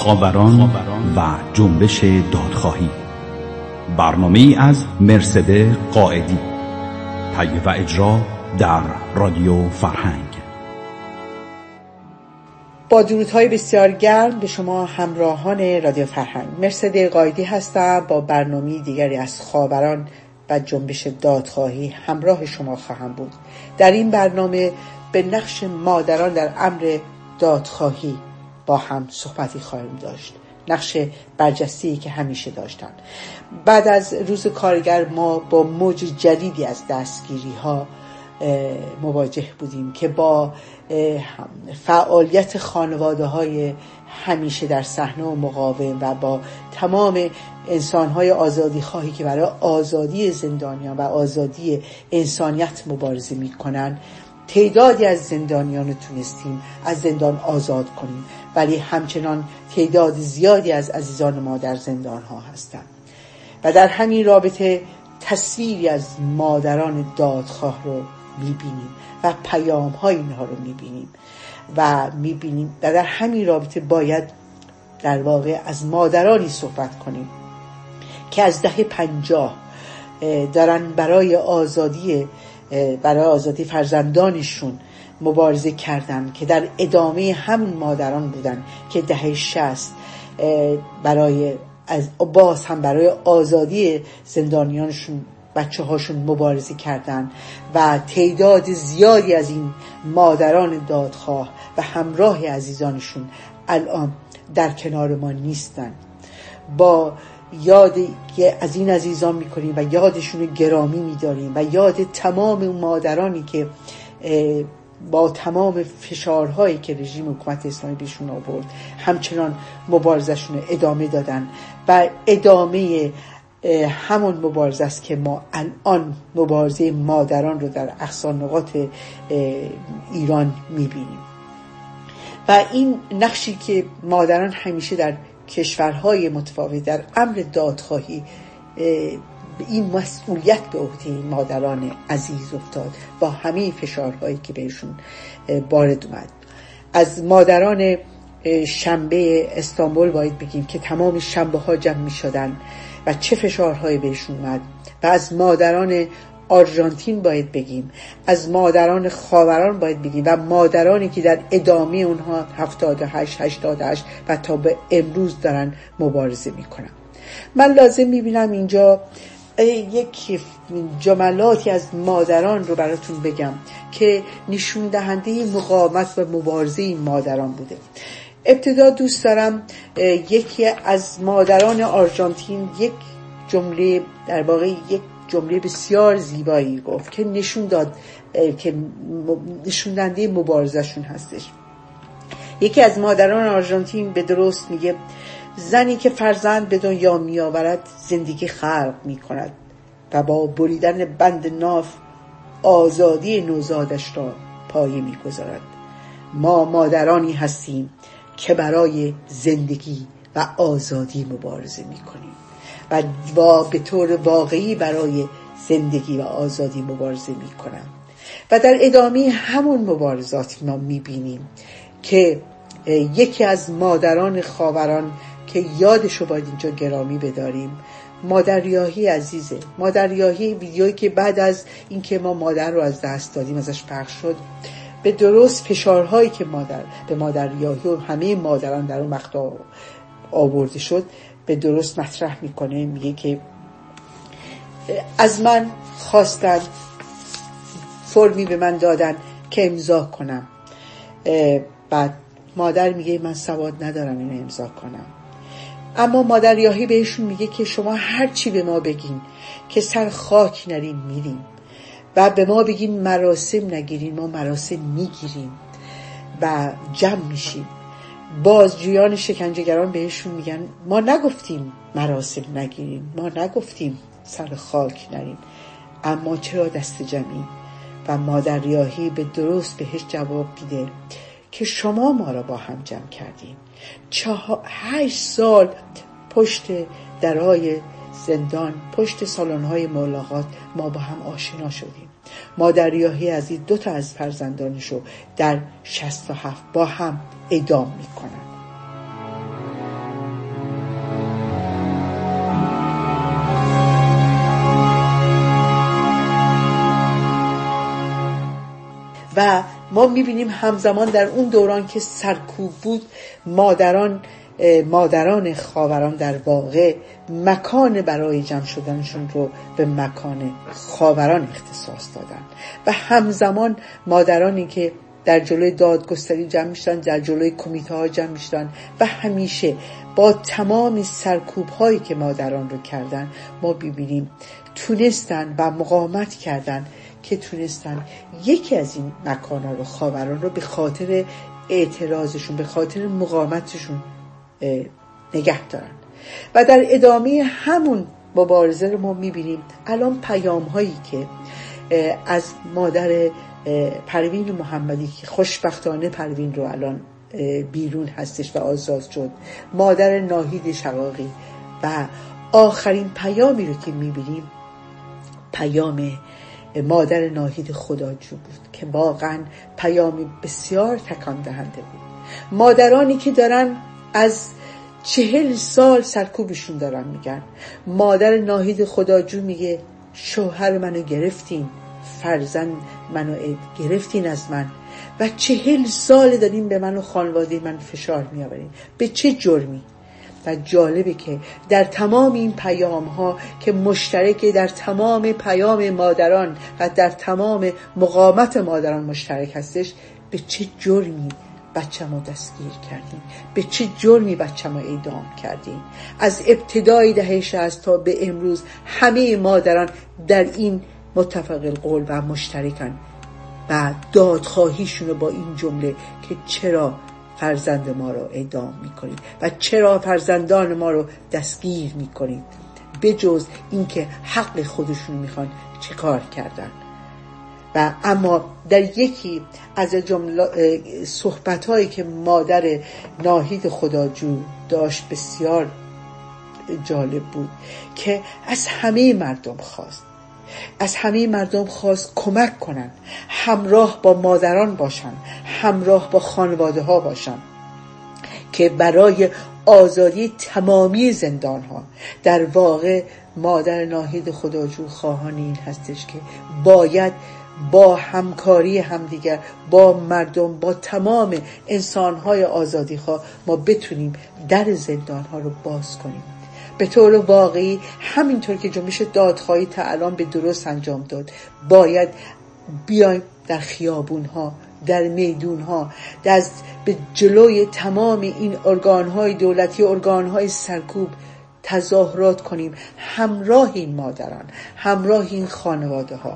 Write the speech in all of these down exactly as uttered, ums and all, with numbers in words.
خاوران و جنبش دادخواهی. برنامه ای از مرصد قائدی. تهیه و اجرا در رادیو فرهنگ. با درودهای بسیار گرم به شما همراهان رادیو فرهنگ، مرصد قائدی هستم. با برنامه دیگری از خاوران و جنبش دادخواهی همراه شما خواهم بود. در این برنامه به نقش مادران در امر دادخواهی با هم صحبتی خواهیم داشت. نقش برجسته‌ای که همیشه داشتن. بعد از روز کارگر ما با موج جدیدی از دستگیری ها مواجه بودیم که با فعالیت خانواده های همیشه در صحنه و مقاوم و با تمام انسان های آزادی خواهی که برای آزادی زندانیان و آزادی انسانیت مبارزه می کنن، تعدادی از زندانیان رو تونستیم از زندان آزاد کنیم، ولی همچنان تعداد زیادی از عزیزان ما در زندان ها هستند. و در همین رابطه تصویری از مادران دادخواه رو میبینیم و پیام های اینها رو میبینیم و میبینیم و در همین رابطه باید در واقع از مادرانی صحبت کنیم که از دهه پنجاه دارن برای آزادی برای آزادی فرزندانشون مبارزه کردن، که در ادامه همون مادران بودن که دهه شصت برای از باز هم برای آزادی زندانیانشون بچه هاشون مبارزه کردن و تعداد زیادی از این مادران دادخواه و همراه عزیزانشون الان در کنار ما نیستن. با یاد از این عزیزان میکنیم و یادشون رو گرامی میداریم و یاد تمام اون مادرانی که با تمام فشارهایی که رژیم حکومت اسلامی بهشون آورد همچنان مبارزشون رو ادامه دادن و ادامه همون مبارزه است که ما الان مبارزه مادران رو در اقصا نقاط ایران میبینیم. و این نقشی که مادران همیشه در کشورهای متفاوت در امر دادخواهی این مسئولیت به عهده مادران عزیز افتاد با همه فشارهایی که بهشون وارد اومد. از مادران شنبه استانبول باید بگیم که تمام شنبه ها جمع می شدن و چه فشارهایی بهشون اومد، و از مادران آرژانتین باید بگیم، از مادران خاوران باید بگیم و مادرانی که در ادامه اونها هفتاد و هشت هشتاد و هشت و تا به امروز دارن مبارزه میکنن. من لازم میبینم اینجا یک جملاتی از مادران رو براتون بگم که نشون دهنده مقاومت و مبارزه این مادران بوده. ابتدا دوست دارم یکی از مادران آرژانتین یک جمله در واقع یک جمله بسیار زیبایی گفت که نشون داد که نشون دهنده مبارزهشون هستش. یکی از مادران آرژانتین به درست میگه زنی که فرزند به دنیا می آورد زندگی خلق می کند و با بریدن بند ناف آزادی نوزادش را پایه می گذارد. ما مادرانی هستیم که برای زندگی و آزادی مبارزه می کنیم و با به طور واقعی برای زندگی و آزادی مبارزه می کنم. و در ادامه همون مبارزات ما می بینیم که یکی از مادران خاوران که یادشو باید اینجا گرامی بداریم، مادر یاحی عزیزه. مادر یاحی ویدیویی که بعد از اینکه ما مادر رو از دست دادیم ازش پخش شد، به درست فشارهایی که مادر به مادر یاحی و همه مادران در اون مقطع آورده شد به درست مطرح میکنه. میگه که از من خواستن، فرمی به من دادن که امضا کنم. بعد مادر میگه من سواد ندارم اینو امضا کنم. اما مادر یاحی بهشون میگه که شما هر چی به ما بگین که سر خاک نریم میریم و به ما بگین مراسم نگیرین ما مراسم میگیریم و جمع میشیم. بازجویان شکنجهگران بهشون میگن ما نگفتیم مراسم نگیریم، ما نگفتیم سر خاک نریم، اما چرا دست جمعی؟ و مادر یاحی به درست بهش جواب میده که شما ما را با هم جمع کردین. چه هشت سال پشت درهای زندان، پشت سالن‌های ملاقات ما با هم آشنا شدیم. مادر یاحی از این دو تا از فرزندانشو در شصت و هفت با هم اعدام میکنن. و ما میبینیم همزمان در اون دوران که سرکوب بود، مادران مادران خاوران در واقع مکان برای جمع شدنشون رو به مکان خاوران اختصاص دادن و همزمان مادرانی که در جلوی دادگستری جمع میشدن، در جلوی کمیته ها جمع میشدن و همیشه با تمام سرکوب هایی که مادران رو کردن، ما ببینیم تونستن و مقاومت کردن که تونستن یکی از این مکان ها رو، خاوران رو، به خاطر اعتراضشون، به خاطر مقاومتشون نگه دارن. و در ادامه همون مبارزه رو ما میبینیم الان پیام هایی که از مادر پروین محمدی که خوشبختانه پروین رو الان بیرون هستش و آزاد شد، مادر ناهید شقاقی، و آخرین پیامی رو که میبینیم پیام مادر ناهید خداجو بود که واقعا پیامی بسیار تکان دهنده بود. مادرانی که دارن از چهل سال سرکوبشون دارن میگن. مادر ناهید خداجو میگه شوهر منو گرفتین، فرزند منو گرفتین از من و چهل سال دارین به من و خانواده من فشار میآورین. به چه جرمی؟ و جالبه که در تمام این پیام ها که مشترکه، در تمام پیام مادران و در تمام مقاومت مادران مشترک هستش، به چه جرمی بچه ما دستگیر کردیم، به چه جرمی بچه ما اعدام کردیم. از ابتدای دهه شصت تا به امروز همه مادران در این متفق القول و مشترکن و دادخواهیشون رو با این جمله که چرا فرزند ما رو اعدام میکنید و چرا فرزندان ما رو دستگیر میکنید، به جز اینکه حق خودشون میخوان چه کار کردن. و اما در یکی از جمله صحبت‌هایی که مادر ناهید خداجو داشت بسیار جالب بود که از همه مردم خواست از همه مردم خواست کمک کنن، همراه با مادران باشن، همراه با خانواده ها باشن که برای آزادی تمامی زندان ها. در واقع مادر ناهید خداجو خواهان این هستش که باید با همکاری همدیگر، با مردم، با تمام انسان‌های آزادیخواه ما بتونیم در زندان‌ها رو باز کنیم. به طور واقعی همینطور که جنبش دادخواهی تا الان به درست انجام داد، باید بیایم در خیابون‌ها، در میدون‌ها، در به جلوی تمام این ارگان‌های دولتی، ارگان‌های سرکوب تظاهرات کنیم، همراه این مادران، همراه این خانواده‌ها.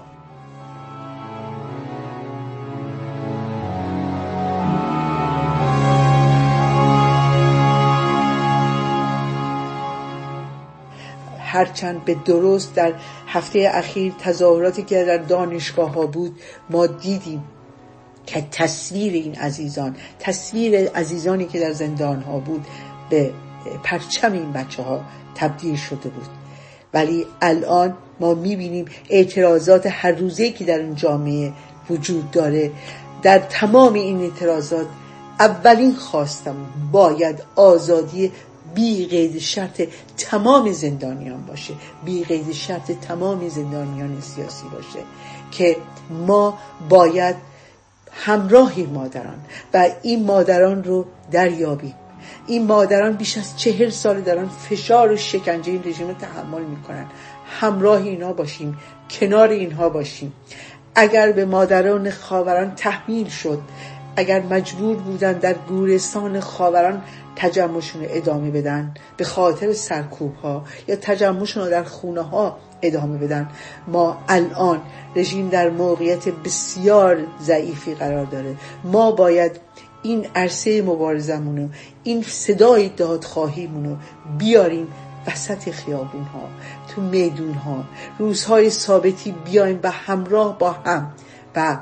هرچند به درست در هفته اخیر تظاهراتی که در دانشگاه ها بود، ما دیدیم که تصویر این عزیزان، تصویر عزیزانی که در زندان ها بود به پرچم این بچه ها تبدیل شده بود. ولی الان ما میبینیم اعتراضات هر روزه که در این جامعه وجود داره. در تمام این اعتراضات اولین خواستم باید آزادی بی قید شرط تمام زندانیان باشه، بی قید شرط تمام زندانیان سیاسی باشه، که ما باید همراهی مادران و این مادران رو دریابیم. این مادران بیش از چهل سال دارن فشار و شکنجه این رژیم رو تحمل میکنن. همراه اینها باشیم، کنار اینها باشیم. اگر به مادران خاوران تحمیل شد، اگر مجبور بودن در گورستان خاوران تجمعشون رو ادامه بدن به خاطر سرکوب ها، یا تجمعشون رو در خونه ها ادامه بدن، ما الان رژیم در موقعیت بسیار ضعیفی قرار داره. ما باید این عرصه مبارزمونو، این صدای دادخواهیمونو بیاریم وسط خیابون ها، تو میدون ها، روزهای ثابتی بیایم و همراه با هم و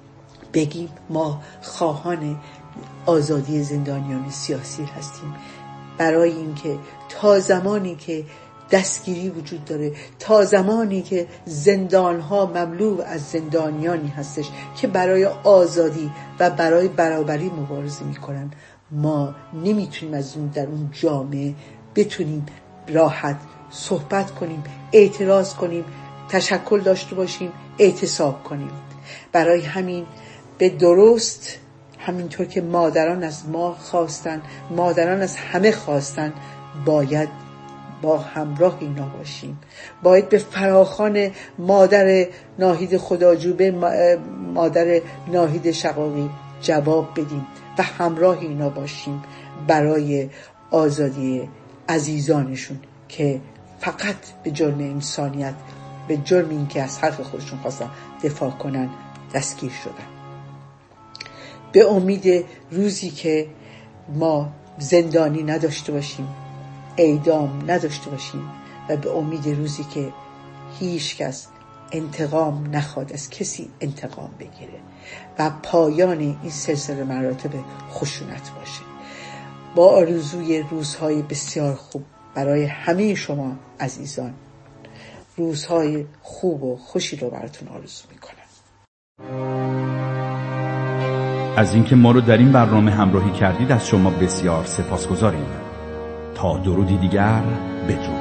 بگیم ما خواهان آزادی زندانیان سیاسی هستیم. برای اینکه تا زمانی که دستگیری وجود داره، تا زمانی که زندانها مملو از زندانیانی هستش که برای آزادی و برای برابری مبارزه میکنن، ما نمیتونیم از اون در اون جامعه بتونیم راحت صحبت کنیم، اعتراض کنیم، تشکل داشته باشیم، اعتصاب کنیم. برای همین به درست همینطور که مادران از ما خواستن، مادران از همه خواستن، باید با همراه اینا باشیم. باید به فراخوان مادر ناهید خداجوبه، مادر ناهید شقاقی جواب بدیم و همراه اینا باشیم برای آزادی عزیزانشون که فقط به جرم انسانیت، به جرم این که از حق خودشون خواستن دفاع کنن دستگیر شدن. به امید روزی که ما زندانی نداشته باشیم، اعدام نداشته باشیم و به امید روزی که هیچ کس انتقام نخواد از کسی انتقام بگیره و پایان این سلسله مراتب خشونت باشه. با آرزوی روزهای بسیار خوب برای همه شما عزیزان، روزهای خوب و خوشی رو براتون آرزو میکنم. از اینکه ما رو در این برنامه همراهی کردید از شما بسیار سپاسگزاریم. تا درودی دیگر بدرود.